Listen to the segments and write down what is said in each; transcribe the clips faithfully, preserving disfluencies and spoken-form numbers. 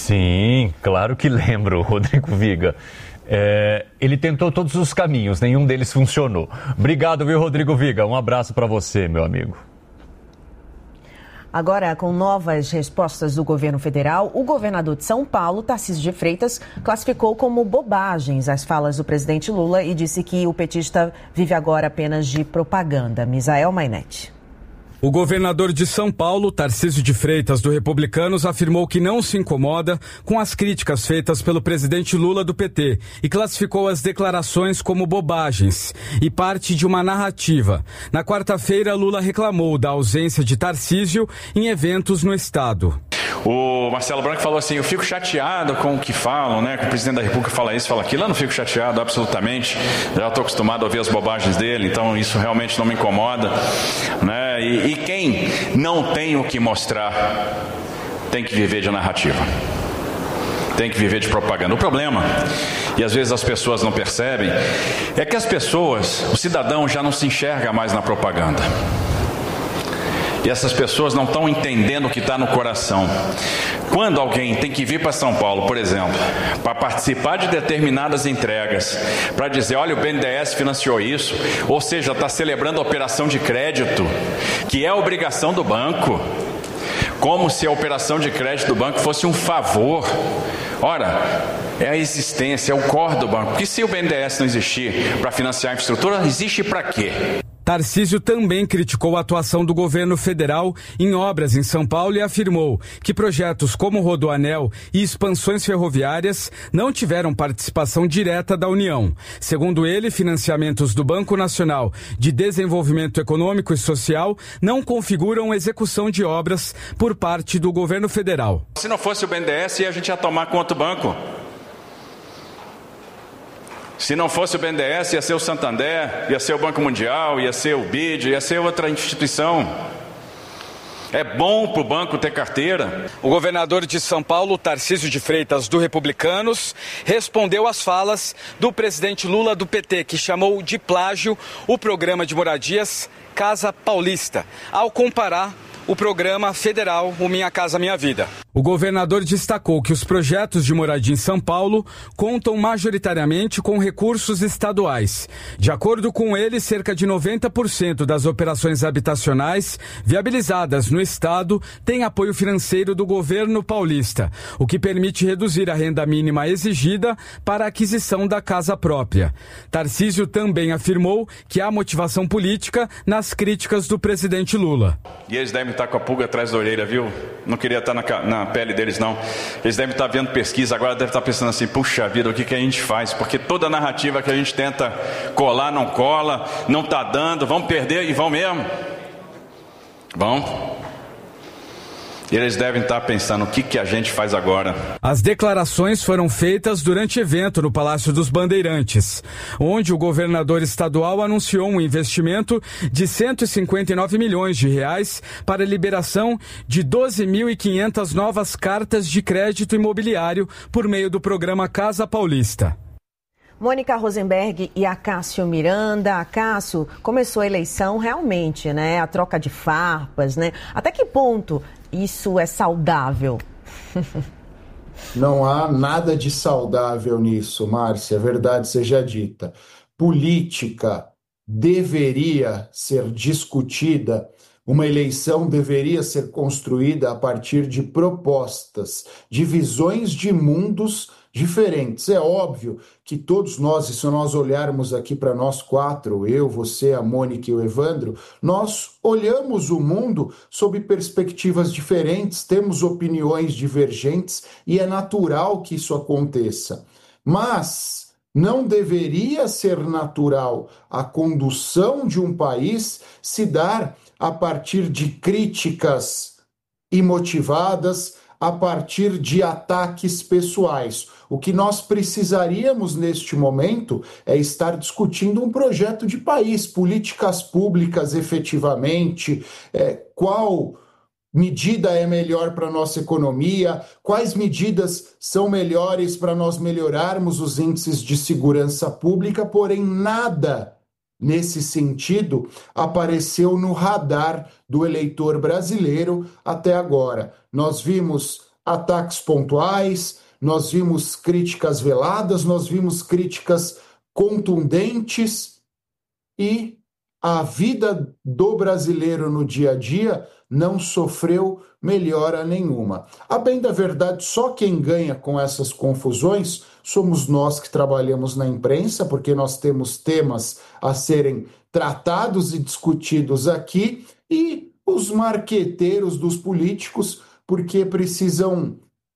Sim, claro que lembro, Rodrigo Viga. É, ele tentou todos os caminhos, nenhum deles funcionou. Obrigado, viu, Rodrigo Viga? Um abraço para você, meu amigo. Agora, com novas respostas do governo federal, o governador de São Paulo, Tarcísio de Freitas, classificou como bobagens as falas do presidente Lula e disse que o petista vive agora apenas de propaganda. Misael Mainete. O governador de São Paulo, Tarcísio de Freitas, do Republicanos, afirmou que não se incomoda com as críticas feitas pelo presidente Lula do P T e classificou as declarações como bobagens e parte de uma narrativa. Na quarta-feira, Lula reclamou da ausência de Tarcísio em eventos no estado. O Marcelo Branco falou assim: eu fico chateado com o que falam, né? Que o presidente da República fala isso, fala aquilo. Eu não fico chateado, absolutamente. Já estou acostumado a ouvir as bobagens dele, então isso realmente não me incomoda, né? E, e quem não tem o que mostrar tem que viver de narrativa, tem que viver de propaganda. O problema, e às vezes as pessoas não percebem, é que as pessoas, o cidadão já não se enxerga mais na propaganda. E essas pessoas não estão entendendo o que está no coração. Quando alguém tem que vir para São Paulo, por exemplo, para participar de determinadas entregas, para dizer, olha, o B N D E S financiou isso, ou seja, está celebrando a operação de crédito, que é a obrigação do banco, como se a operação de crédito do banco fosse um favor. Ora, é a existência, é o core do banco. Porque se o B N D E S não existir para financiar a infraestrutura, existe para quê? Tarcísio também criticou a atuação do governo federal em obras em São Paulo e afirmou que projetos como o Rodoanel e expansões ferroviárias não tiveram participação direta da União. Segundo ele, financiamentos do Banco Nacional de Desenvolvimento Econômico e Social não configuram execução de obras por parte do governo federal. Se não fosse o B N D E S, a gente ia tomar conta do banco. Se não fosse o B N D E S, ia ser o Santander, ia ser o Banco Mundial, ia ser o B I D, ia ser outra instituição. É bom para o banco ter carteira. O governador de São Paulo, Tarcísio de Freitas, do Republicanos, respondeu às falas do presidente Lula do P T, que chamou de plágio o programa de moradias Casa Paulista, ao comparar o programa federal O Minha Casa Minha Vida. O governador destacou que os projetos de moradia em São Paulo contam majoritariamente com recursos estaduais. De acordo com ele, cerca de noventa por cento das operações habitacionais viabilizadas no estado têm apoio financeiro do governo paulista, o que permite reduzir a renda mínima exigida para a aquisição da casa própria. Tarcísio também afirmou que há motivação política nas críticas do presidente Lula. E eles devem estar com a pulga atrás da orelha, viu? Não queria estar na, na pele deles, não. Eles devem estar vendo pesquisa, agora devem estar pensando assim, puxa vida, o que, que a gente faz? Porque toda a narrativa que a gente tenta colar, não cola, não está dando, vão perder e vão mesmo. Vão. E eles devem estar pensando, o que, que a gente faz agora? As declarações foram feitas durante evento no Palácio dos Bandeirantes, onde o governador estadual anunciou um investimento de cento e cinquenta e nove milhões de reais para a liberação de doze mil e quinhentas novas cartas de crédito imobiliário por meio do programa Casa Paulista. Mônica Rosenberg e Acácio Miranda. Acácio, começou a eleição realmente, né? A troca de farpas, né? Até que ponto isso é saudável? Não há nada de saudável nisso, Márcia, a verdade seja dita. Política deveria ser discutida, uma eleição deveria ser construída a partir de propostas, de visões de mundos diferentes. É óbvio que todos nós, e se nós olharmos aqui para nós quatro, eu, você, a Mônica e o Evandro, nós olhamos o mundo sob perspectivas diferentes, temos opiniões divergentes e é natural que isso aconteça. Mas não deveria ser natural a condução de um país se dar a partir de críticas imotivadas, a partir de ataques pessoais. O que nós precisaríamos neste momento é estar discutindo um projeto de país, políticas públicas efetivamente, é, qual medida é melhor para a nossa economia, quais medidas são melhores para nós melhorarmos os índices de segurança pública, porém nada nesse sentido apareceu no radar do eleitor brasileiro até agora. Nós vimos ataques pontuais, nós vimos críticas veladas, nós vimos críticas contundentes e a vida do brasileiro no dia a dia não sofreu melhora nenhuma. A bem da verdade, só quem ganha com essas confusões somos nós que trabalhamos na imprensa, porque nós temos temas a serem tratados e discutidos aqui, e os marqueteiros dos políticos, porque precisam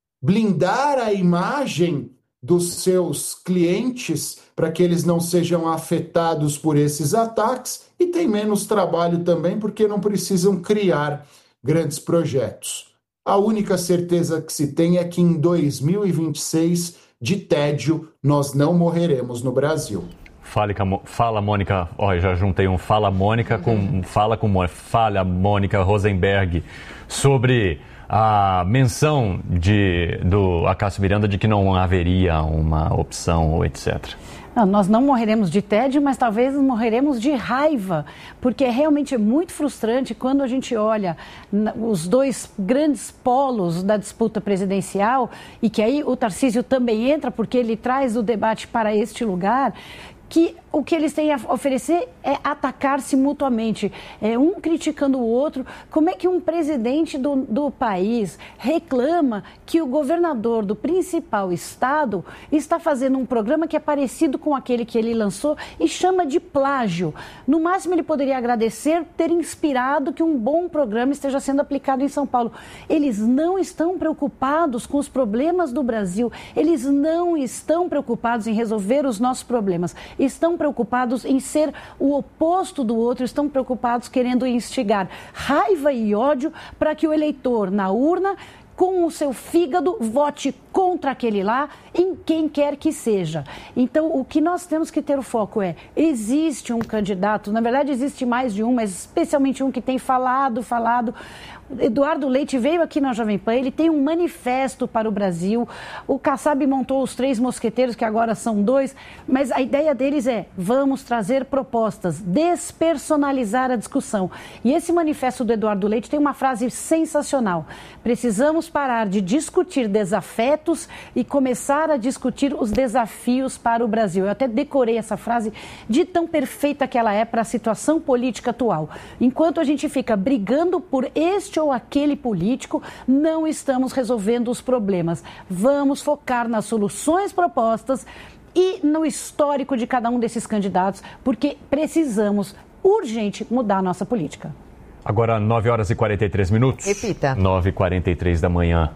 blindar a imagem dos seus clientes para que eles não sejam afetados por esses ataques, e tem menos trabalho também porque não precisam criar grandes projetos. A única certeza que se tem é que em dois mil e vinte e seis, de tédio, nós não morreremos no Brasil. Fale, fala, Mônica. Ó, já juntei um Fala, Mônica, com Fala com Mônica. Fala, Mônica Rosenberg, sobre a menção de, do Acácio Miranda de que não haveria uma opção, etcétera. Não, nós não morreremos de tédio, mas talvez morreremos de raiva, porque é realmente muito frustrante quando a gente olha os dois grandes polos da disputa presidencial, e que aí o Tarcísio também entra, porque ele traz o debate para este lugar, que o que eles têm a oferecer é atacar-se mutuamente, é um criticando o outro. Como é que um presidente do, do país reclama que o governador do principal estado está fazendo um programa que é parecido com aquele que ele lançou e chama de plágio? No máximo, ele poderia agradecer ter inspirado que um bom programa esteja sendo aplicado em São Paulo. Eles não estão preocupados com os problemas do Brasil, eles não estão preocupados em resolver os nossos problemas, estão preocupados em ser o oposto do outro, estão preocupados querendo instigar raiva e ódio para que o eleitor na urna, com o seu fígado, vote contra aquele lá, em quem quer que seja. Então, o que nós temos que ter o foco é, existe um candidato, na verdade existe mais de um, mas especialmente um que tem falado, falado... Eduardo Leite veio aqui na Jovem Pan, ele tem um manifesto para o Brasil, o Kassab montou os três mosqueteiros, que agora são dois, mas a ideia deles é, vamos trazer propostas, despersonalizar a discussão. E esse manifesto do Eduardo Leite tem uma frase sensacional: precisamos parar de discutir desafetos e começar a discutir os desafios para o Brasil. Eu até decorei essa frase de tão perfeita que ela é para a situação política atual. Enquanto a gente fica brigando por este ou aquele político, não estamos resolvendo os problemas. Vamos focar nas soluções propostas e no histórico de cada um desses candidatos, porque precisamos urgente mudar a nossa política. Agora, nove horas e quarenta e três minutos. Repita. nove e quarenta e três da manhã.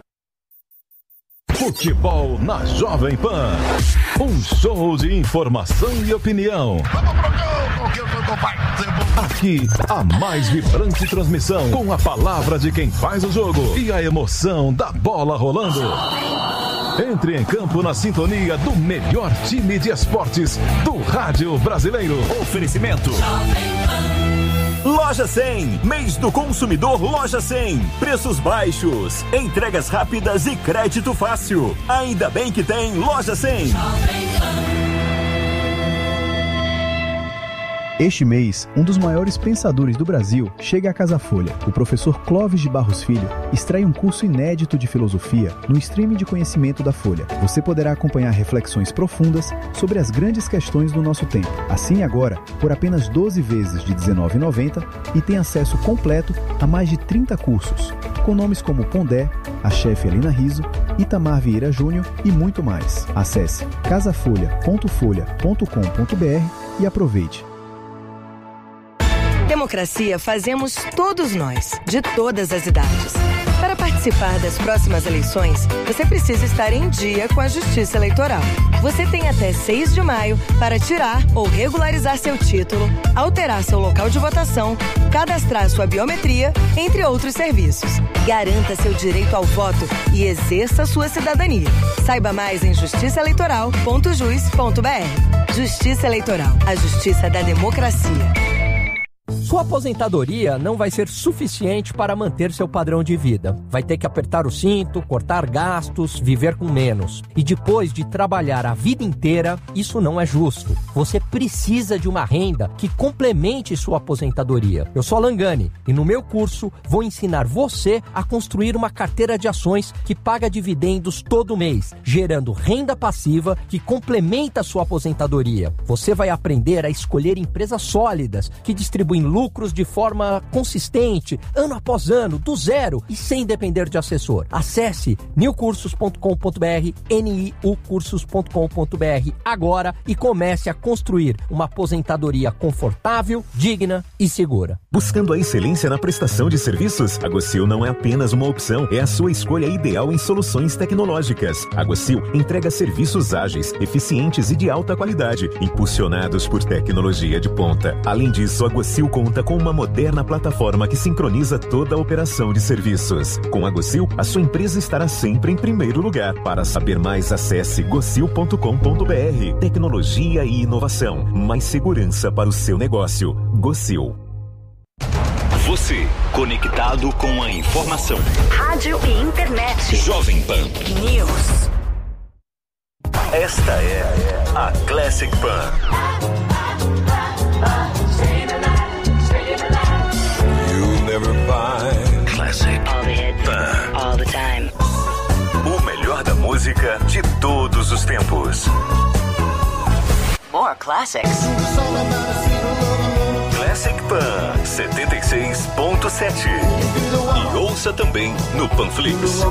Futebol na Jovem Pan. Um show de informação e opinião. Aqui, a mais vibrante transmissão, com a palavra de quem faz o jogo e a emoção da bola rolando. Entre em campo na sintonia do melhor time de esportes do rádio brasileiro. Oferecimento Loja cem, mês do consumidor Loja cem. Preços baixos, entregas rápidas e crédito fácil. Ainda bem que tem Loja cem. Este mês, um dos maiores pensadores do Brasil chega à Casa Folha. O professor Clóvis de Barros Filho extrai um curso inédito de filosofia no streaming de conhecimento da Folha. Você poderá acompanhar reflexões profundas sobre as grandes questões do nosso tempo. Assine agora por apenas doze vezes de dezenove reais e noventa centavos e tem acesso completo a mais de trinta cursos, com nomes como Pondé, a chefe Helena Rizzo, Itamar Vieira Júnior e muito mais. Acesse casafolha ponto folha ponto com ponto br e aproveite. Democracia fazemos todos nós, de todas as idades. Para participar das próximas eleições, você precisa estar em dia com a Justiça Eleitoral. Você tem até seis de maio para tirar ou regularizar seu título, alterar seu local de votação, cadastrar sua biometria, entre outros serviços. Garanta seu direito ao voto e exerça sua cidadania. Saiba mais em justiça eleitoral ponto jus ponto br. Justiça Eleitoral, a justiça da democracia. Sua aposentadoria não vai ser suficiente para manter seu padrão de vida. Vai ter que apertar o cinto, cortar gastos, viver com menos. E depois de trabalhar a vida inteira, isso não é justo. Você precisa de uma renda que complemente sua aposentadoria. Eu sou Alan Gani e no meu curso vou ensinar você a construir uma carteira de ações que paga dividendos todo mês, gerando renda passiva que complementa sua aposentadoria. Você vai aprender a escolher empresas sólidas que distribuem lucros de forma consistente, ano após ano, do zero e sem depender de assessor. Acesse new cursos ponto com ponto b r, n i u cursos ponto com ponto b r agora e comece a construir uma aposentadoria confortável, digna e segura. Buscando a excelência na prestação de serviços? A Gocil não é apenas uma opção, é a sua escolha ideal em soluções tecnológicas. A Gocil entrega serviços ágeis, eficientes e de alta qualidade, impulsionados por tecnologia de ponta. Além disso, a Gocil conta com uma moderna plataforma que sincroniza toda a operação de serviços. Com a Gocil, a sua empresa estará sempre em primeiro lugar. Para saber mais, acesse gocil ponto com ponto b r. Tecnologia e inovação. Mais segurança para o seu negócio. Gocil. Você, conectado com a informação. Rádio e internet. Jovem Pan News. Esta é a Classic Pan. Never buy. Classic All the hits, Pan. all the time. O melhor da música de todos os tempos. More classics. Classic Pan setenta e seis ponto sete. E ouça também no Panflix.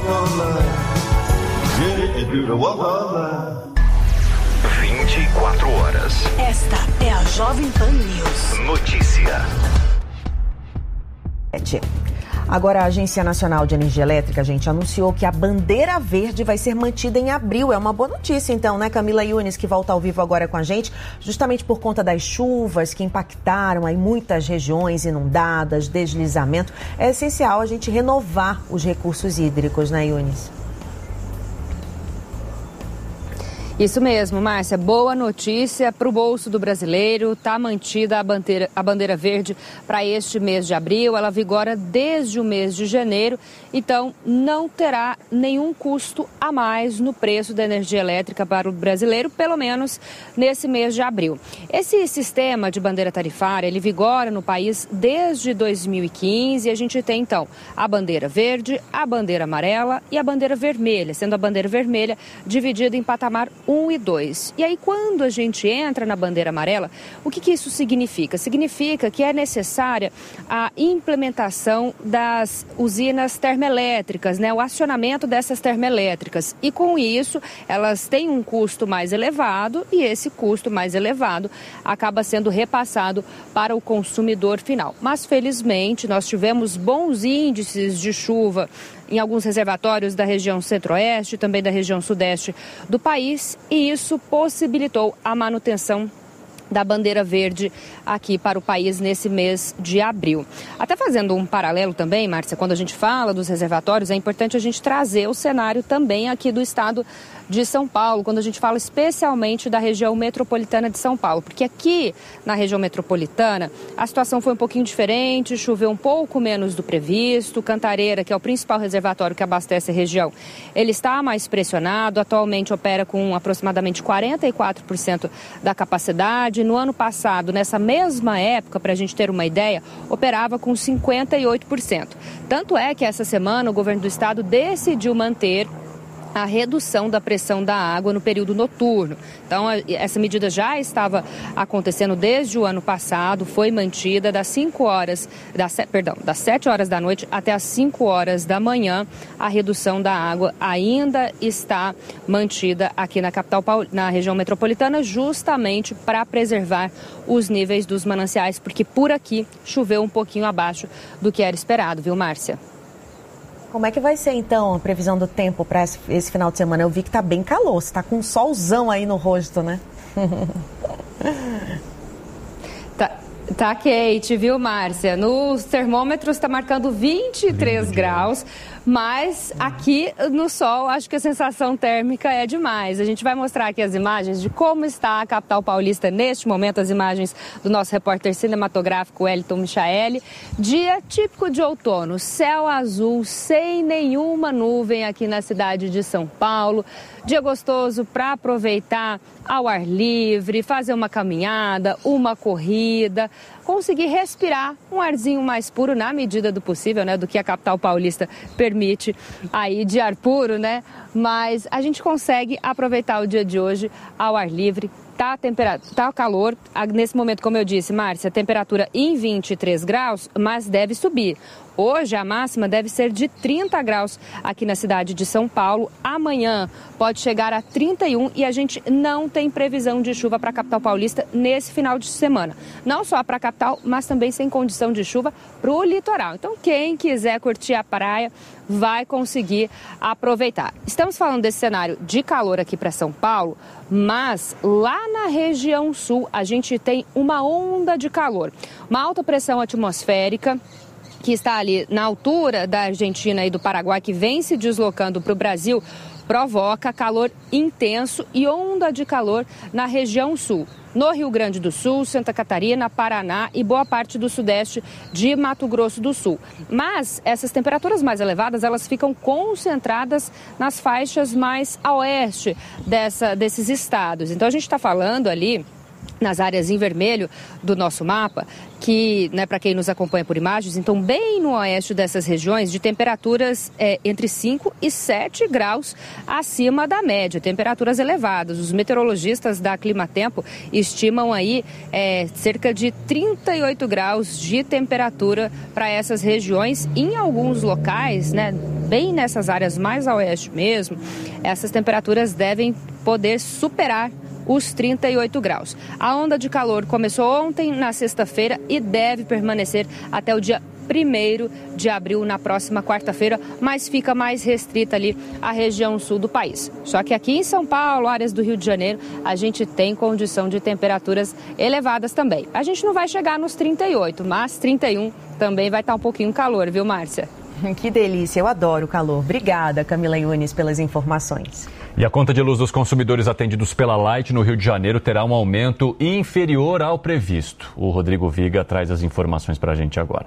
vinte e quatro horas. Esta é a Jovem Pan News. Notícia. Agora, a Agência Nacional de Energia Elétrica, gente, anunciou que a bandeira verde vai ser mantida em abril. É uma boa notícia, então, né? Camila Yunes, que volta ao vivo agora com a gente, justamente por conta das chuvas que impactaram aí muitas regiões inundadas, deslizamento. É essencial a gente renovar os recursos hídricos, né, Yunes? Isso mesmo, Márcia. Boa notícia para o bolso do brasileiro. Está mantida a bandeira, a bandeira verde para este mês de abril. Ela vigora desde o mês de janeiro. Então, não terá nenhum custo a mais no preço da energia elétrica para o brasileiro, pelo menos nesse mês de abril. Esse sistema de bandeira tarifária, ele vigora no país desde dois mil e quinze. E a gente tem, então, a bandeira verde, a bandeira amarela e a bandeira vermelha, sendo a bandeira vermelha dividida em patamar um e dois. E aí, quando a gente entra na bandeira amarela, o que, que isso significa? Significa que é necessária a implementação das usinas termoelétricas, né? O acionamento dessas termoelétricas. E com isso, elas têm um custo mais elevado e esse custo mais elevado acaba sendo repassado para o consumidor final. Mas, felizmente, nós tivemos bons índices de chuva em alguns reservatórios da região centro-oeste e também da região sudeste do país, e isso possibilitou a manutenção da bandeira verde aqui para o país nesse mês de abril. Até fazendo um paralelo também, Márcia, quando a gente fala dos reservatórios, é importante a gente trazer o cenário também aqui do estado de São Paulo, quando a gente fala especialmente da região metropolitana de São Paulo, porque aqui na região metropolitana a situação foi um pouquinho diferente, choveu um pouco menos do previsto. Cantareira, que é o principal reservatório que abastece a região, ele está mais pressionado, atualmente opera com aproximadamente quarenta e quatro por cento da capacidade. No ano passado, nessa mesma época, para a gente ter uma ideia, operava com cinquenta e oito por cento. Tanto é que essa semana o governo do estado decidiu manter a redução da pressão da água no período noturno. Então, essa medida já estava acontecendo desde o ano passado, foi mantida das cinco horas, das, perdão, das sete horas da noite até as cinco horas da manhã. A redução da água ainda está mantida aqui na capital, na região metropolitana, justamente para preservar os níveis dos mananciais, porque por aqui choveu um pouquinho abaixo do que era esperado, viu, Márcia? Como é que vai ser, então, a previsão do tempo para esse, esse final de semana? Eu vi que tá bem calor, você tá com um solzão aí no rosto, né? Tá, tá quente, viu, Márcia? Nos termômetros está marcando vinte e três graus, Mas aqui no sol, acho que a sensação térmica é demais. A gente vai mostrar aqui as imagens de como está a capital paulista neste momento, as imagens do nosso repórter cinematográfico Wellington Michaeli. Dia típico de outono, céu azul, sem nenhuma nuvem aqui na cidade de São Paulo. Dia gostoso para aproveitar ao ar livre, fazer uma caminhada, uma corrida, conseguir respirar um arzinho mais puro na medida do possível, né, do que a capital paulista permite aí de ar puro, né? Mas a gente consegue aproveitar o dia de hoje ao ar livre. Tá, tempera... tá calor, nesse momento, como eu disse, Márcia, a temperatura em vinte e três graus, mas deve subir. Hoje a máxima deve ser de trinta graus aqui na cidade de São Paulo. Amanhã pode chegar a trinta e um e a gente não tem previsão de chuva para a capital paulista nesse final de semana. Não só para a capital, mas também sem condição de chuva para o litoral. Então quem quiser curtir a praia vai conseguir aproveitar. Estamos falando desse cenário de calor aqui para São Paulo, mas lá na região sul a gente tem uma onda de calor, uma alta pressão atmosférica que está ali na altura da Argentina e do Paraguai, que vem se deslocando para o Brasil, provoca calor intenso e onda de calor na região sul. No Rio Grande do Sul, Santa Catarina, Paraná e boa parte do sudeste de Mato Grosso do Sul. Mas essas temperaturas mais elevadas, elas ficam concentradas nas faixas mais a oeste dessa, desses estados. Então a gente está falando ali nas áreas em vermelho do nosso mapa, que, né, para quem nos acompanha por imagens, então bem no oeste dessas regiões, de temperaturas é, entre cinco e sete graus acima da média, temperaturas elevadas. Os meteorologistas da Climatempo estimam aí é, cerca de trinta e oito graus de temperatura para essas regiões. Em alguns locais, né, bem nessas áreas mais a oeste mesmo, essas temperaturas devem poder superar os trinta e oito graus. A onda de calor começou ontem, na sexta-feira, e deve permanecer até o dia primeiro de abril, na próxima quarta-feira, mas fica mais restrita ali a região sul do país. Só que aqui em São Paulo, áreas do Rio de Janeiro, a gente tem condição de temperaturas elevadas também. A gente não vai chegar nos trinta e oito, mas trinta e um também vai estar um pouquinho calor, viu, Márcia? Que delícia, eu adoro o calor. Obrigada, Camila Yunes, pelas informações. E a conta de luz dos consumidores atendidos pela Light no Rio de Janeiro terá um aumento inferior ao previsto. O Rodrigo Viga traz as informações para a gente agora.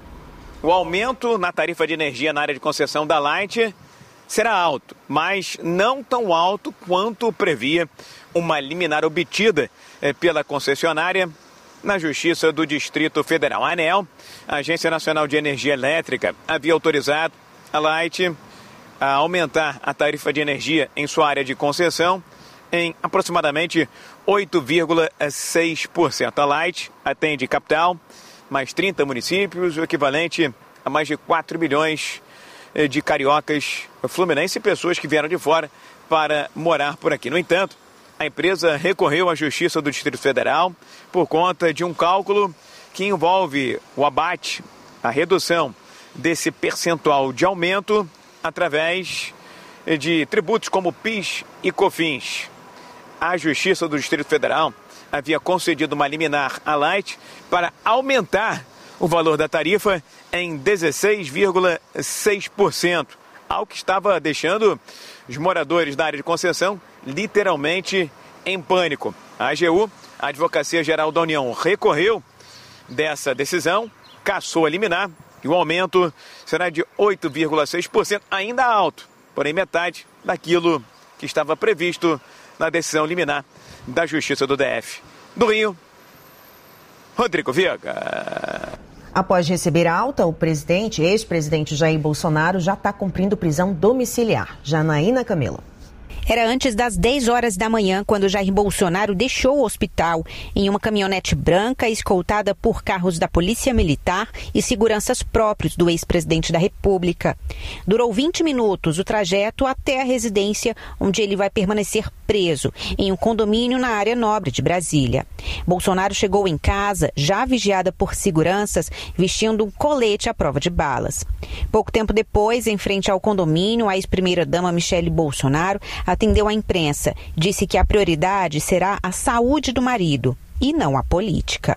O aumento na tarifa de energia na área de concessão da Light será alto, mas não tão alto quanto previa uma liminar obtida pela concessionária na Justiça do Distrito Federal. A ANEEL, a Agência Nacional de Energia Elétrica, havia autorizado a Light a aumentar a tarifa de energia em sua área de concessão em aproximadamente oito vírgula seis por cento. A Light atende capital, mais trinta municípios, o equivalente a mais de quatro milhões de cariocas fluminenses e pessoas que vieram de fora para morar por aqui. No entanto, a empresa recorreu à Justiça do Distrito Federal por conta de um cálculo que envolve o abate, a redução desse percentual de aumento através de tributos como PIS e COFINS. A Justiça do Distrito Federal havia concedido uma liminar à Light para aumentar o valor da tarifa em dezesseis vírgula seis por cento, algo que estava deixando os moradores da área de concessão literalmente em pânico. A A G U, a Advocacia Geral da União, recorreu dessa decisão, cassou a liminar e o aumento será de oito vírgula seis por cento, ainda alto, porém metade daquilo que estava previsto na decisão liminar da Justiça do D F. Do Rio, Rodrigo Viga. Após receber a alta, o presidente, ex-presidente Jair Bolsonaro, já está cumprindo prisão domiciliar. Janaína Camila. Era antes das dez horas da manhã quando Jair Bolsonaro deixou o hospital em uma caminhonete branca escoltada por carros da Polícia Militar e seguranças próprios do ex-presidente da República. Durou vinte minutos o trajeto até a residência onde ele vai permanecer preso, em um condomínio na área nobre de Brasília. Bolsonaro chegou em casa, já vigiada por seguranças, vestindo um colete à prova de balas. Pouco tempo depois, em frente ao condomínio, a ex-primeira-dama Michele Bolsonaro atendeu à imprensa. Disse que a prioridade será a saúde do marido e não a política.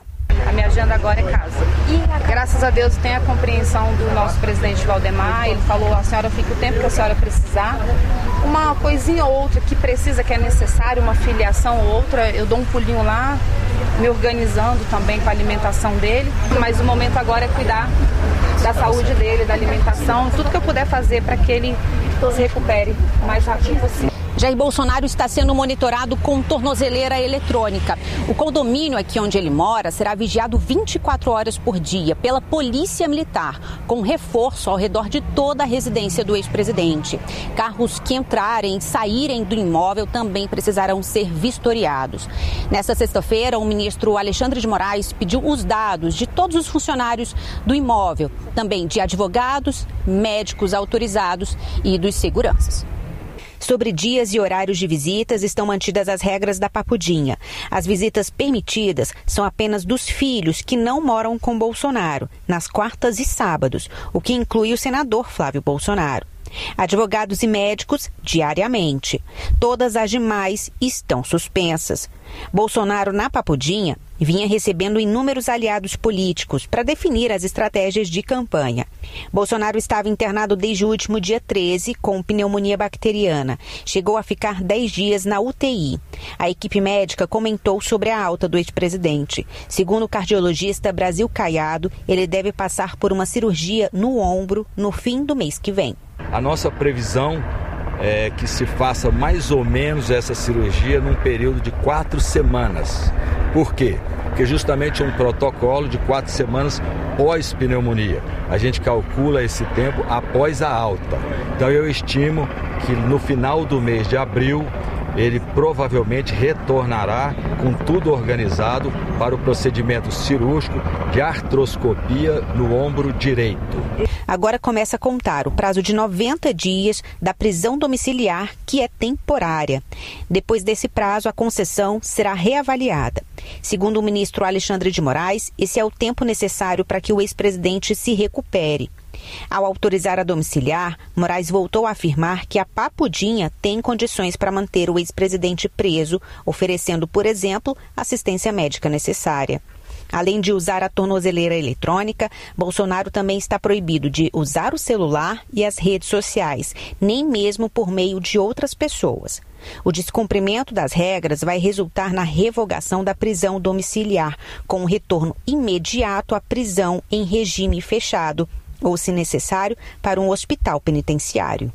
A minha agenda agora é casa. E graças a Deus tem a compreensão do nosso presidente Valdemar. Ele falou, a senhora fica o tempo que a senhora precisar. Uma coisinha ou outra que precisa, que é necessário, uma filiação ou outra, eu dou um pulinho lá, me organizando também com a alimentação dele. Mas o momento agora é cuidar da saúde dele, da alimentação, tudo que eu puder fazer para que ele se recupere o mais rápido possível. Jair Bolsonaro está sendo monitorado com tornozeleira eletrônica. O condomínio aqui onde ele mora será vigiado vinte e quatro horas por dia pela Polícia Militar, com reforço ao redor de toda a residência do ex-presidente. Carros que entrarem e saírem do imóvel também precisarão ser vistoriados. Nesta sexta-feira, o ministro Alexandre de Moraes pediu os dados de todos os funcionários do imóvel, também de advogados, médicos autorizados e dos seguranças. Sobre dias e horários de visitas, estão mantidas as regras da Papudinha. As visitas permitidas são apenas dos filhos que não moram com Bolsonaro, nas quartas e sábados, o que inclui o senador Flávio Bolsonaro. Advogados e médicos, diariamente. Todas as demais estão suspensas. Bolsonaro, na Papudinha, vinha recebendo inúmeros aliados políticos para definir as estratégias de campanha. Bolsonaro estava internado desde o último dia treze com pneumonia bacteriana. Chegou a ficar dez dias na U T I. A equipe médica comentou sobre a alta do ex-presidente. Segundo o cardiologista Brasil Caiado, ele deve passar por uma cirurgia no ombro no fim do mês que vem. A nossa previsão é que se faça mais ou menos essa cirurgia num período de quatro semanas. Por quê? Porque justamente é um protocolo de quatro semanas pós-pneumonia. A gente calcula esse tempo após a alta. Então eu estimo que no final do mês de abril ele provavelmente retornará com tudo organizado para o procedimento cirúrgico de artroscopia no ombro direito. Agora começa a contar o prazo de noventa dias da prisão domiciliar, que é temporária. Depois desse prazo, a concessão será reavaliada. Segundo o ministro Alexandre de Moraes, esse é o tempo necessário para que o ex-presidente se recupere. Ao autorizar a domiciliar, Moraes voltou a afirmar que a Papudinha tem condições para manter o ex-presidente preso, oferecendo, por exemplo, assistência médica necessária. Além de usar a tornozeleira eletrônica, Bolsonaro também está proibido de usar o celular e as redes sociais, nem mesmo por meio de outras pessoas. O descumprimento das regras vai resultar na revogação da prisão domiciliar, com um retorno imediato à prisão em regime fechado, ou, se necessário, para um hospital penitenciário.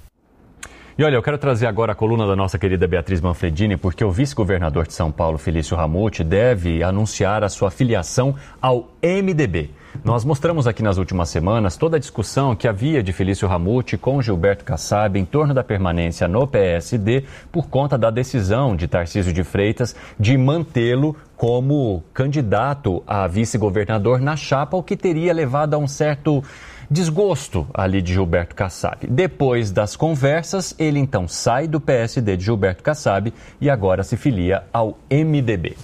E olha, eu quero trazer agora a coluna da nossa querida Beatriz Manfredini, porque o vice-governador de São Paulo, Felício Ramute, deve anunciar a sua filiação ao M D B. Nós mostramos aqui nas últimas semanas toda a discussão que havia de Felício Ramute com Gilberto Kassab em torno da permanência no P S D por conta da decisão de Tarcísio de Freitas de mantê-lo como candidato a vice-governador na chapa, o que teria levado a um certo desgosto ali de Gilberto Kassab. Depois das conversas, ele então sai do P S D de Gilberto Kassab e agora se filia ao M D B.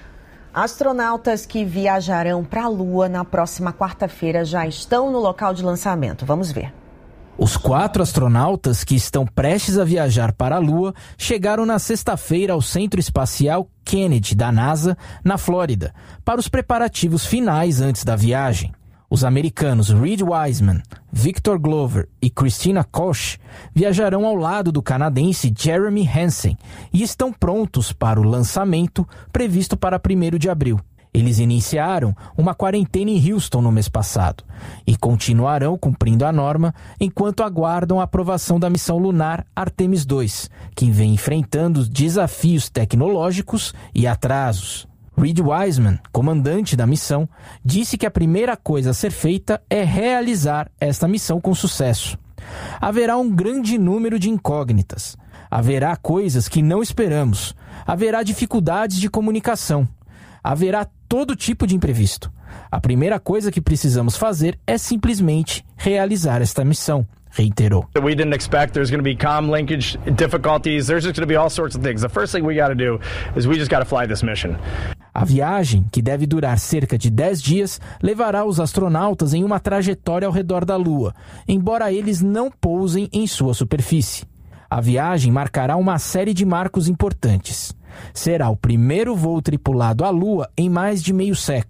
Astronautas que viajarão para a Lua na próxima quarta-feira já estão no local de lançamento. Vamos ver. Os quatro astronautas que estão prestes a viajar para a Lua chegaram na sexta-feira ao Centro Espacial Kennedy da NASA, na Flórida, para os preparativos finais antes da viagem. Os americanos Reed Wiseman, Victor Glover e Christina Koch viajarão ao lado do canadense Jeremy Hansen e estão prontos para o lançamento previsto para primeiro de abril. Eles iniciaram uma quarentena em Houston no mês passado e continuarão cumprindo a norma enquanto aguardam a aprovação da missão lunar Artemis dois, que vem enfrentando desafios tecnológicos e atrasos. Reed Wiseman, comandante da missão, disse que a primeira coisa a ser feita é realizar esta missão com sucesso. Haverá um grande número de incógnitas. Haverá coisas que não esperamos. Haverá dificuldades de comunicação. Haverá todo tipo de imprevisto. A primeira coisa que precisamos fazer é simplesmente realizar esta missão, reiterou. We didn't expect there's going to be comm linkage difficulties. There's just going to be all sorts of things. The first thing we got to do is we just got to fly this mission. A viagem, que deve durar cerca de dez dias, levará os astronautas em uma trajetória ao redor da Lua, embora eles não pousem em sua superfície. A viagem marcará uma série de marcos importantes. Será o primeiro voo tripulado à Lua em mais de meio século.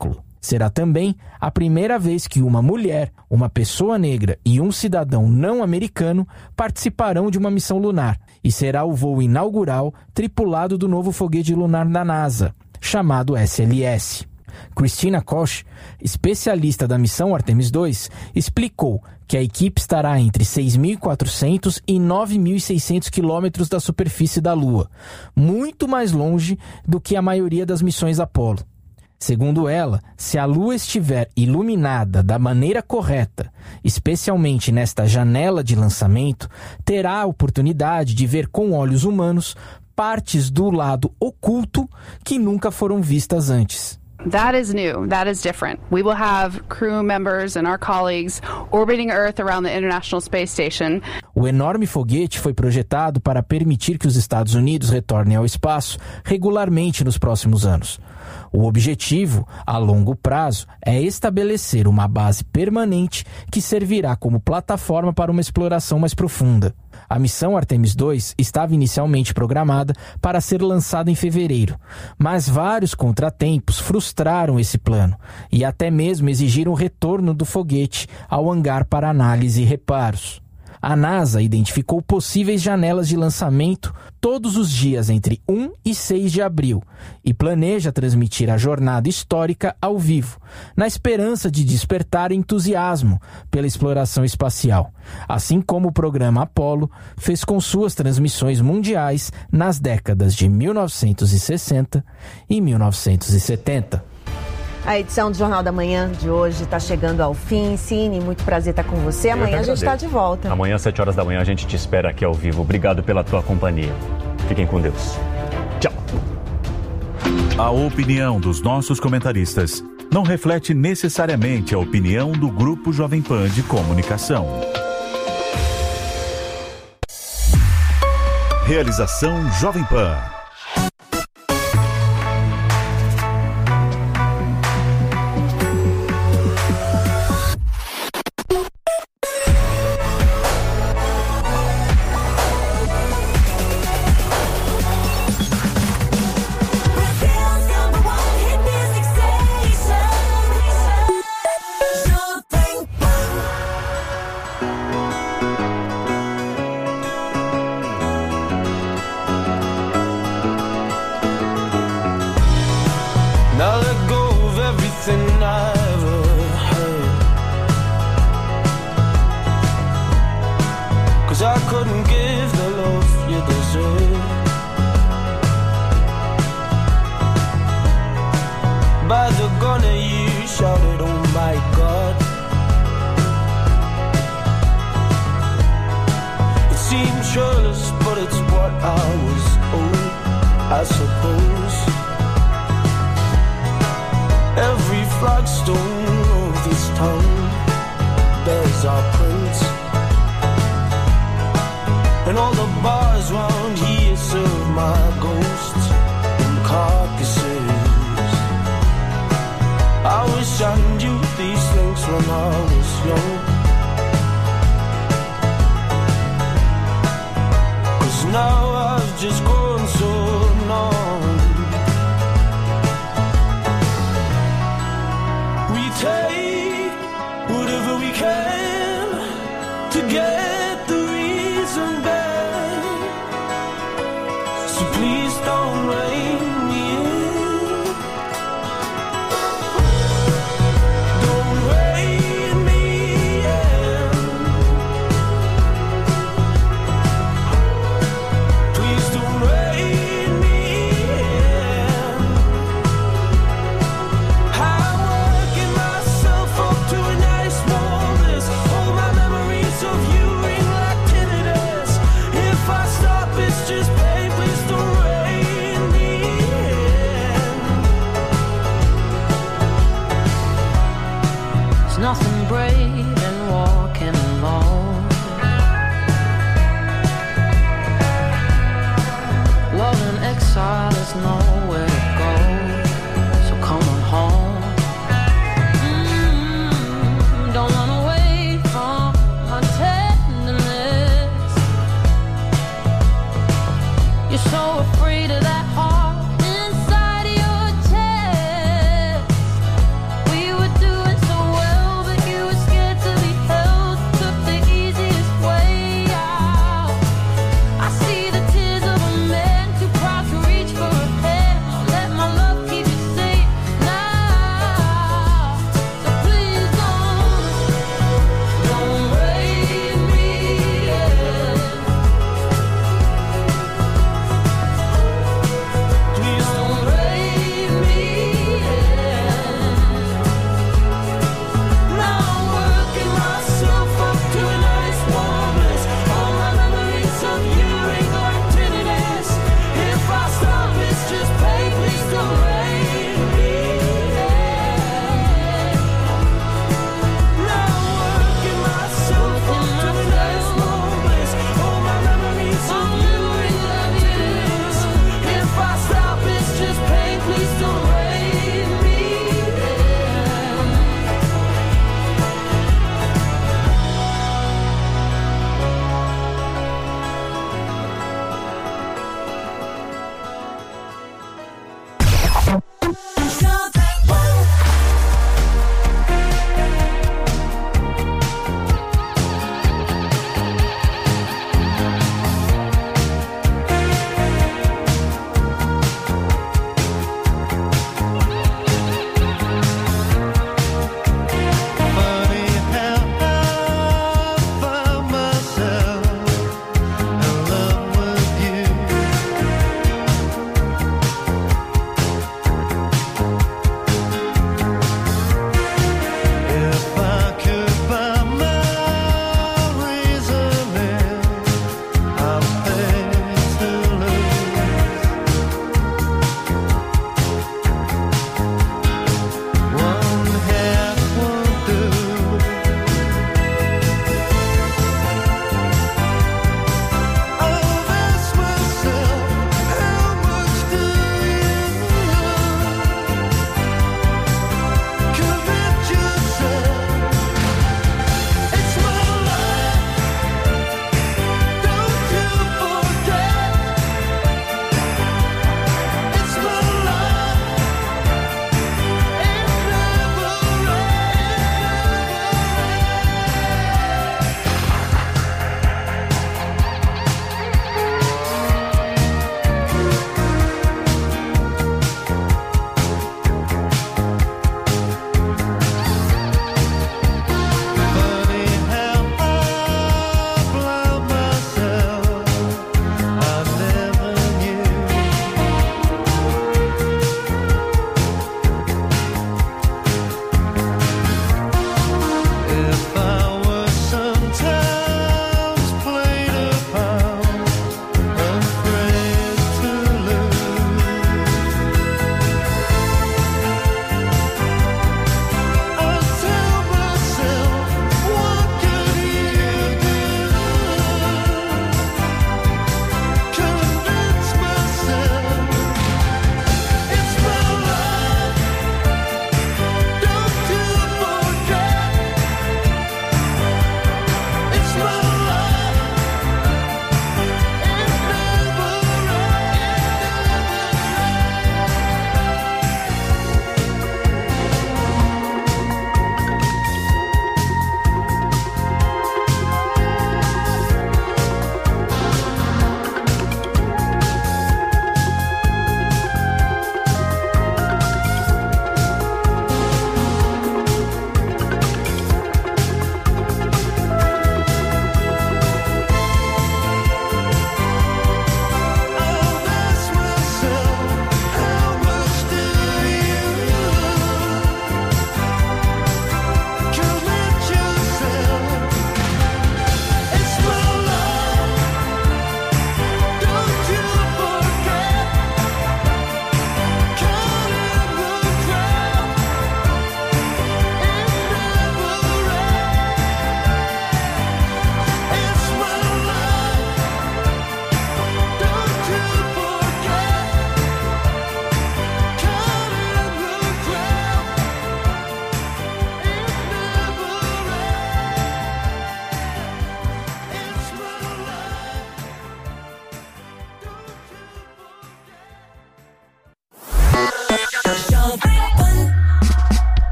Será também a primeira vez que uma mulher, uma pessoa negra e um cidadão não americano participarão de uma missão lunar, e será o voo inaugural tripulado do novo foguete lunar da NASA, chamado S L S. Christina Koch, especialista da missão Artemis dois, explicou que a equipe estará entre seis mil e quatrocentos e nove mil e seiscentos quilômetros da superfície da Lua, muito mais longe do que a maioria das missões Apollo. Segundo ela, se a Lua estiver iluminada da maneira correta, especialmente nesta janela de lançamento, terá a oportunidade de ver com olhos humanos partes do lado oculto que nunca foram vistas antes. That is new. That is different. We will have crew members and our colleagues orbiting Earth around the International Space Station. O enorme foguete foi projetado para permitir que os Estados Unidos retornem ao espaço regularmente nos próximos anos. O objetivo, a longo prazo, é estabelecer uma base permanente que servirá como plataforma para uma exploração mais profunda. A missão Artemis dois estava inicialmente programada para ser lançada em fevereiro, mas vários contratempos frustraram esse plano e até mesmo exigiram o retorno do foguete ao hangar para análise e reparos. A NASA identificou possíveis janelas de lançamento todos os dias entre um e seis de abril e planeja transmitir a jornada histórica ao vivo, na esperança de despertar entusiasmo pela exploração espacial, assim como o programa Apollo fez com suas transmissões mundiais nas décadas de mil novecentos e sessenta e mil novecentos e setenta. A edição do Jornal da Manhã de hoje está chegando ao fim. Cine, muito prazer estar com você. Amanhã a gente está de volta. Amanhã, às sete horas da manhã, a gente te espera aqui ao vivo. Obrigado pela tua companhia. Fiquem com Deus. Tchau. A opinião dos nossos comentaristas não reflete necessariamente a opinião do Grupo Jovem Pan de Comunicação. Realização Jovem Pan. Afraid of that heart inside your chest. We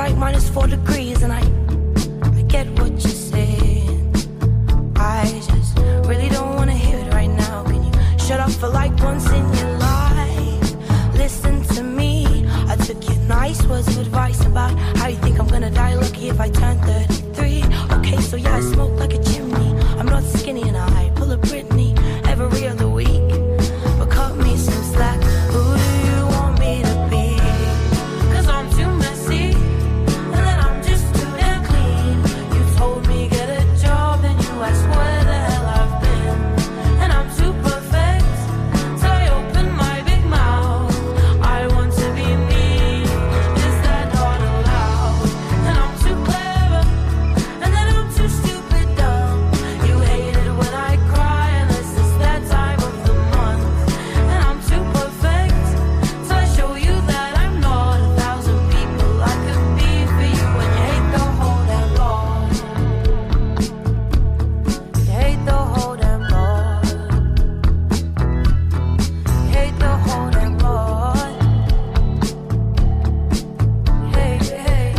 like minus four degrees, and I, I get what you're saying. I just really don't wanna hear it right now. Can you shut up for like once in your life? Listen to me. I took your nice words of advice about how you think I'm gonna die lucky if I turn thirty-three. Okay, so yeah, I smoke like a chimney. I'm not skinny and I pull a Britney every other week. But cut me some slack. Who do you want me to be? Cause I'm too messy, and then I'm just too damn clean. You told me get a job, then you asked where the hell I've been. And I'm too perfect, so I open my big mouth. I want to be me, is that not allowed? And I'm too clever, and then I'm too stupid dumb. You hate it when I cry, unless it's that time of the month. And I'm too perfect, so I show you that I'm not a thousand people I could be for you. And you hate the whole damn lot. You hate the whole damn lot. You hate the whole damn lot. Hey, hey.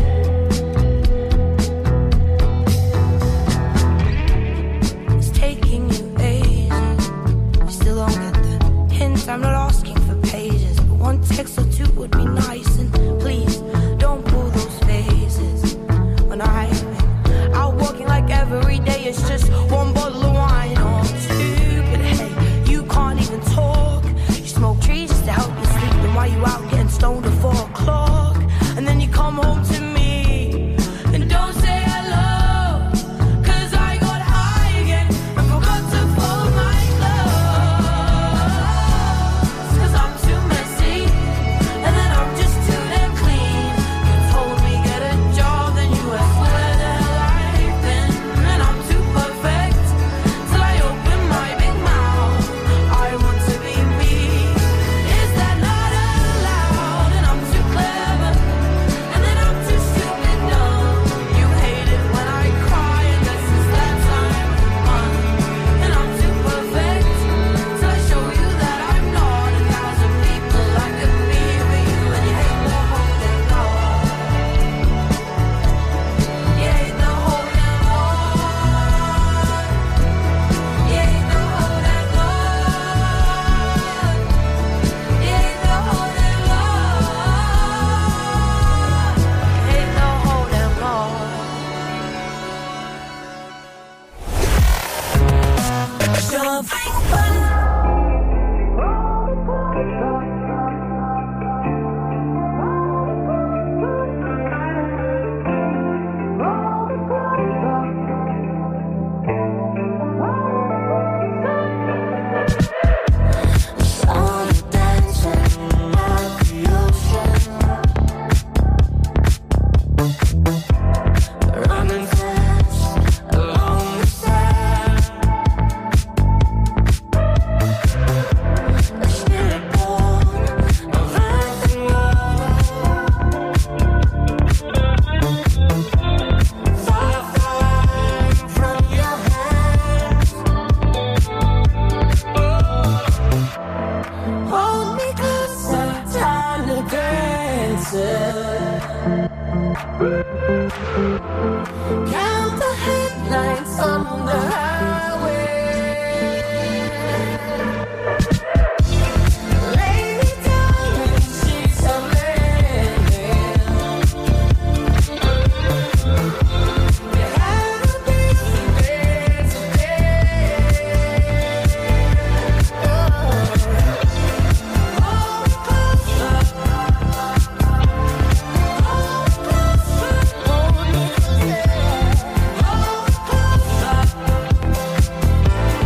It's taking you ages. You still don't get the hint. I'm not asking for pages, but one text or two would be nice. And please don't pull those phases. When I'm out walking like every day, it's just one bottle of wine or two. But hey, you can't even talk. You smoke trees just to help you sleep. Then why you out getting stoned at four o'clock? And then you come home to me and don't say hello. Cause I got high again and forgot to fold my clothes. Cause I'm too messy, and then I'm just too damn clean. You told me get a job, then you asked where the hell I've been. And I'm too perfect, so I open my big mouth. I want to be me, is that not allowed? And I'm too clever, and then I'm too stupid dumb. You hate it when I cry, unless it's that time of the month. And I'm too perfect, so I show you that I'm not a thousand people I could be for you. And you hate the whole damn lot. You hate the whole damn lot. You hate the whole damn lot. You hate the whole damn lot. You hate the whole damn lot. Jovem Pan. Saw you dancing at the ocean, running fast along the sand. A spirit born of earth and water, far, far from your hands. Hold me closer, time to dance it. Count the headlights on the highway. Lay me down in sheets of linen. You had a busy day today. Hold me closer. Hold me closer. Hold me closer. Hold me closer.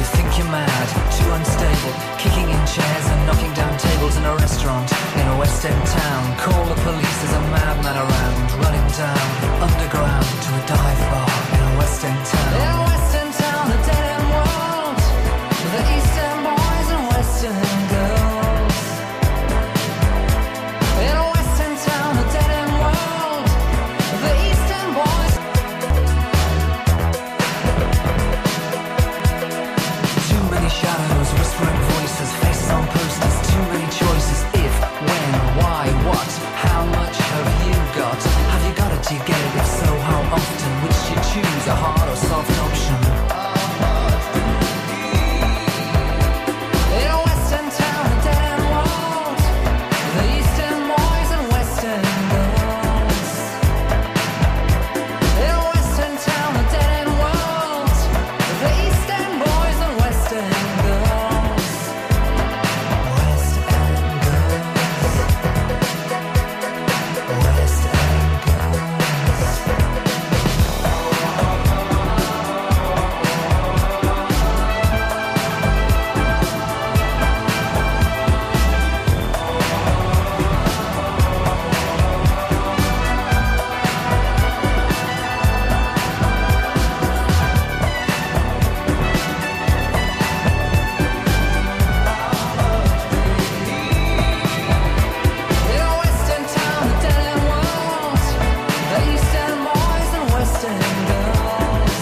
think you're mad, too unstable, kicking in chairs and knocking down tables in a restaurant in a West End town. Call the police, there's a madman around, running down underground to a dive bar in a West End town. In a West End town, a dead end world, the East End boys and West End girls. In a West End town, a dead end world, the East End boys. Too many shadows, whispering voices, faces on posters, too many choices. If, when, why, what, how much have you got? Have you got it, do you get it? If so, how often? Which you choose, a hard or soft option? In a West End town, a dead end world, the East End boys and West End girls. In a West End town, a dead end world, the East End boys and West End girls. West End girls. West End In a West End town, a dead end world, the East End boys and West End girls.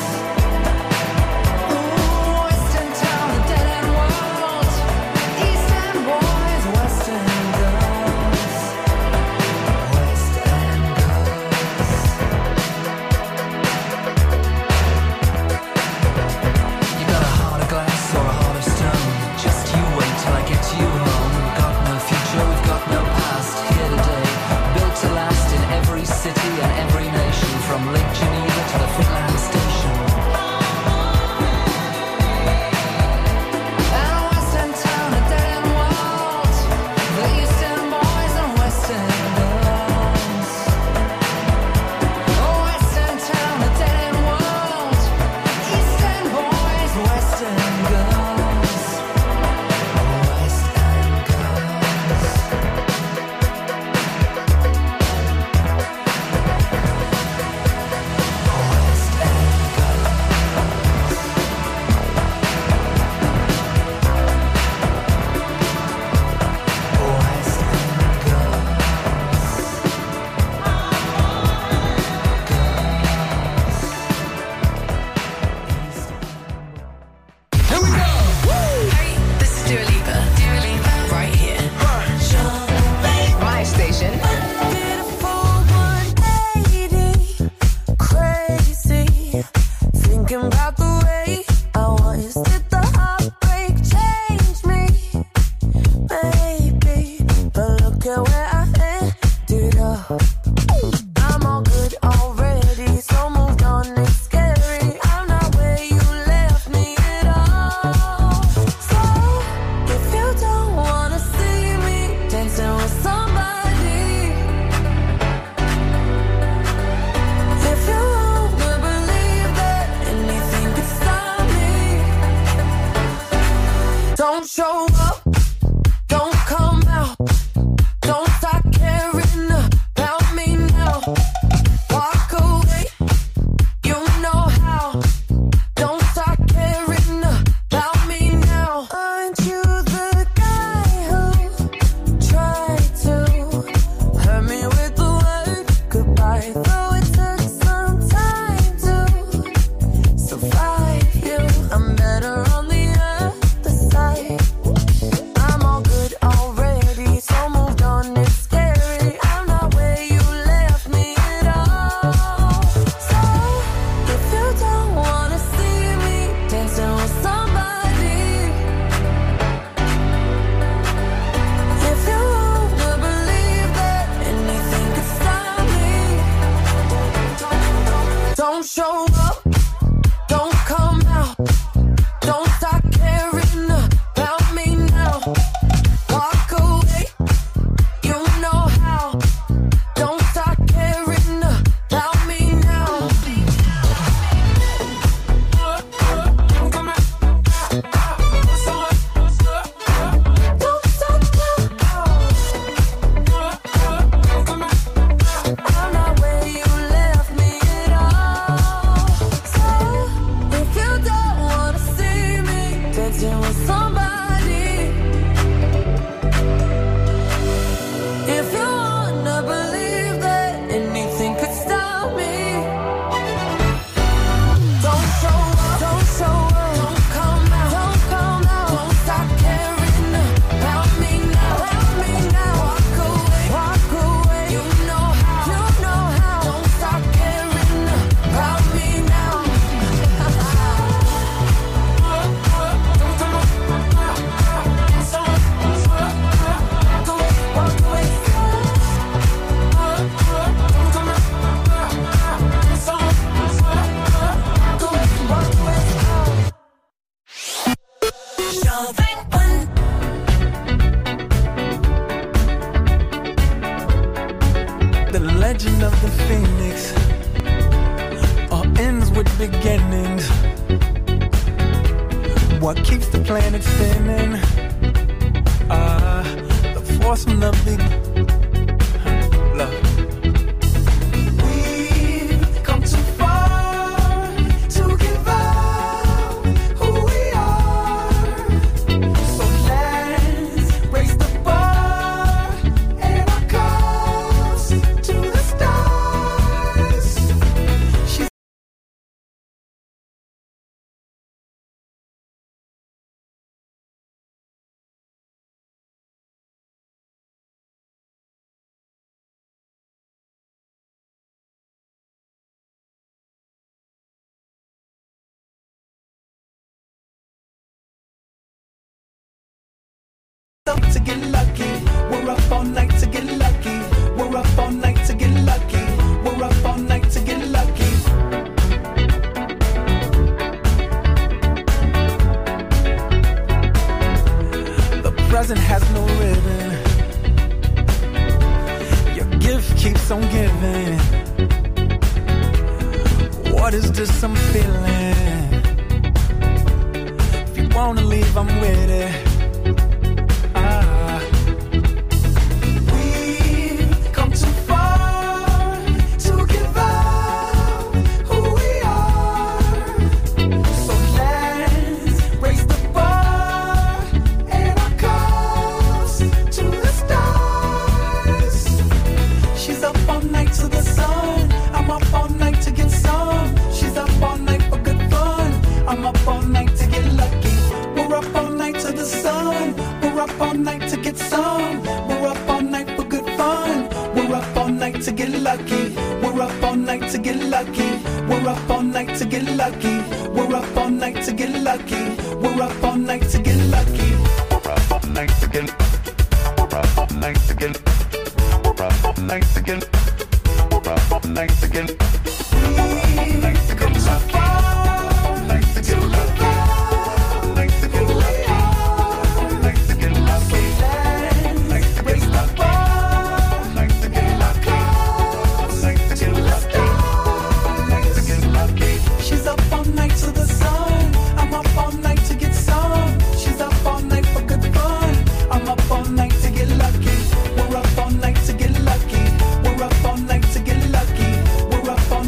Ooh, West End town, a dead end world, East End boys, West End girls. West End girls. You got a heart of glass or a heart of stone? Just you wait till I get you home. Got no future, we've got no past. Here today, built to last in every city and every nation, from Lake Geneva to the Finland Station. And a West End town, a dead end world, the East End boys and West End girls. Oh, West End town, a dead end world, East End boys, West End girls. West End girls. West End girls. West End Hey, this is Dua Lipa. Dua Lipa, right here. My station. Crazy, thinking about the way I was. Did the heartbreak change me? Maybe, but look at where I ended up. I'm all good already, so moved on. It's scary. I'm not where you left me at all. So if you don't wanna see me dancing with somebody, if you wanna believe that anything could stop me, don't show up, don't come out, don't start caring about me now. Walk away, you know how. Don't start caring about me now. Aren't you the guy who tried to hurt me with the word goodbye? Though it took some time to survive you, I'm better on the other side. dancing with somebody. If you wanna believe that anything could stop me, don't show up, don't show up, don't come out, don't come out, don't stop caring about me now, about me now. Walk away, walk away. You know how, you know how. Don't stop caring about me now. The legend of the phoenix all ends with beginnings. What keeps the planet spinning? Ah, the force from the big love. We've come too far to give up who we are. So let's raise the bar and our cups to the stars. She's up to get lucky. We're up all night to get lucky. We're up all night to get lucky. We're up all night to get lucky. The present has no ribbon. Your gift keeps on giving. What is this I'm feeling? If you wanna leave, I'm with it. Ah. We've come too far to give up who we are. So let's raise the bar and our cups to the stars. She's up all night to the sun. I'm up all night to get some. She's up all night for good fun. I'm up all night to get lucky. We're up all night to the sun. We're up all night to get some. We're up all night for good fun. We're up all night to get lucky. We're up all night to get lucky. We're up all night to get lucky. We're up all night to get lucky. We're up all night to get lucky. We're up all night to get. We're up all night to get. We're up all night to get. We're up all night to get. We've come too far to give up. She's up all night to the sun. I'm up all night to get some. She's up all night for good fun. I'm up all night to get lucky. We're up all night to get lucky. We're up all night to get lucky. We're up all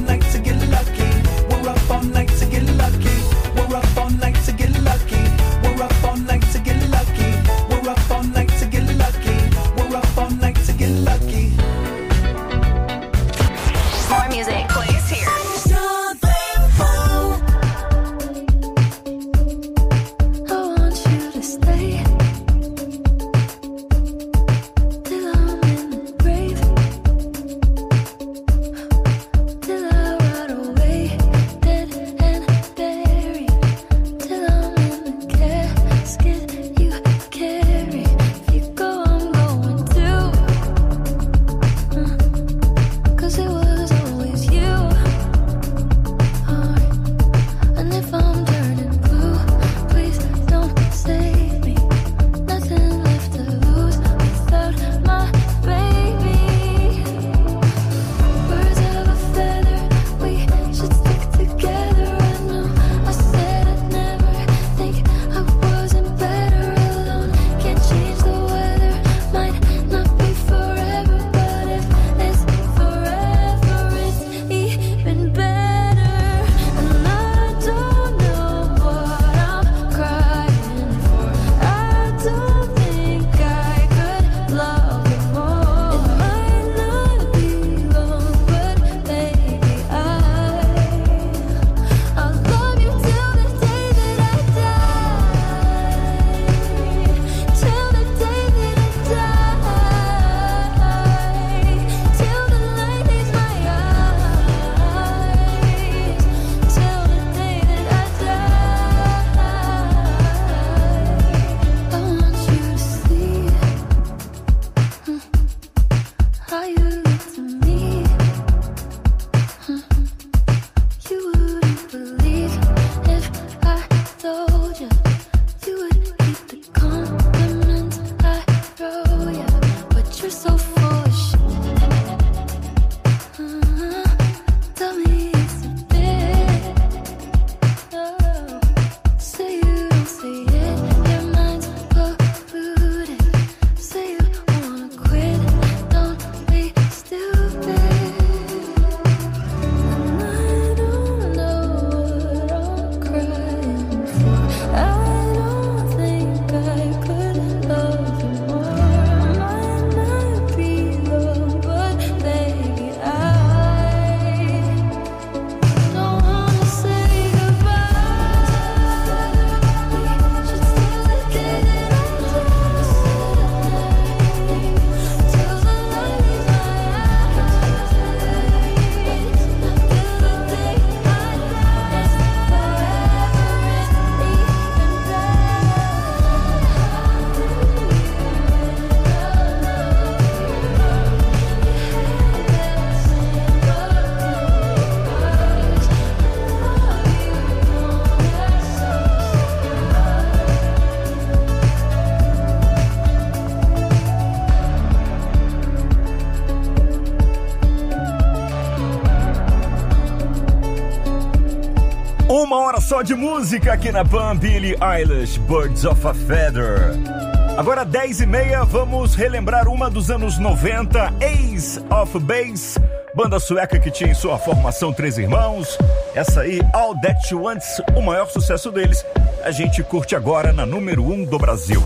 só de música aqui na Pan, Billie Eilish, Birds of a Feather. Agora dez e meia, vamos relembrar uma dos anos noventa, Ace of Base, banda sueca que tinha em sua formação três irmãos. Essa aí, All That She Wants, o maior sucesso deles, a gente curte agora na número um do Brasil.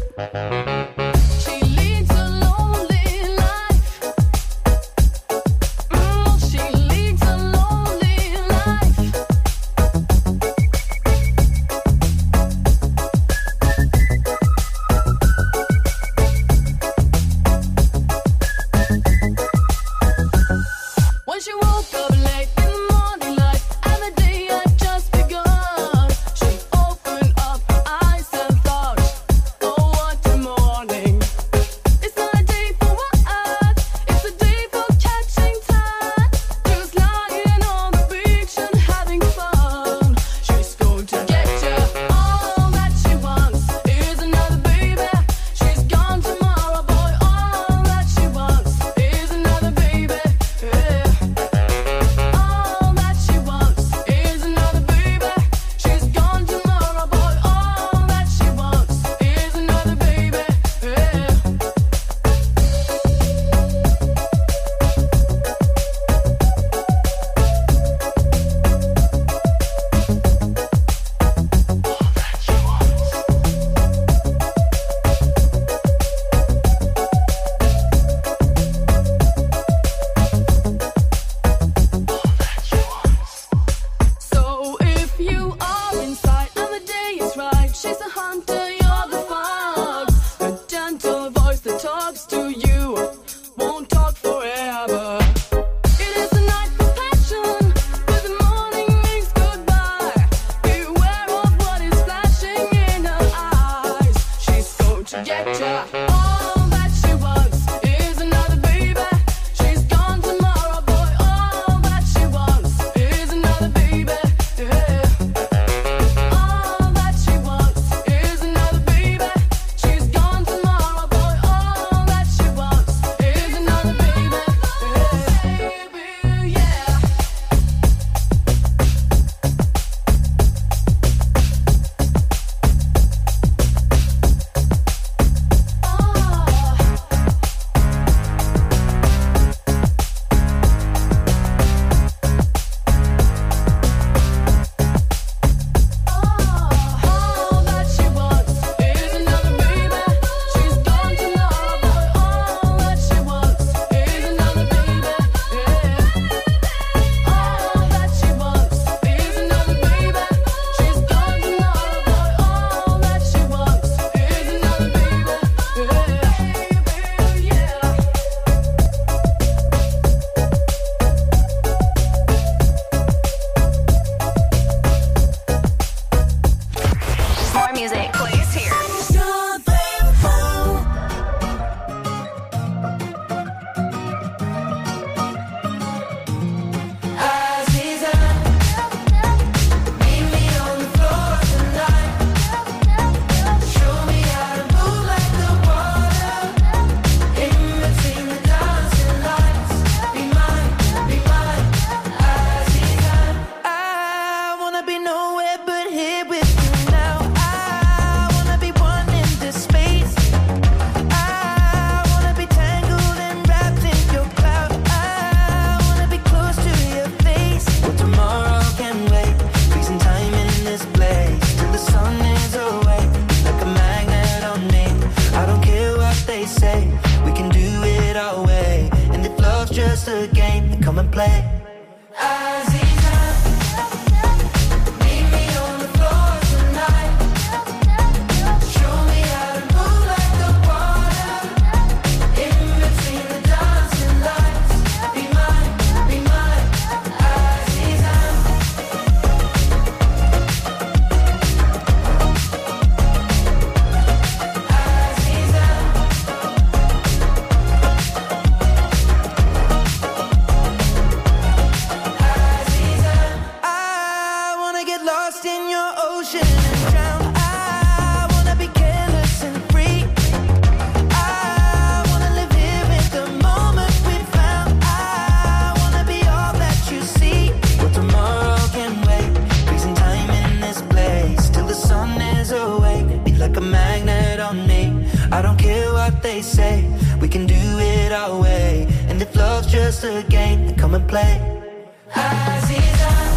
like a magnet on me. I don't care what they say, we can do it our way. And if love's just a game, then come and play. Aziza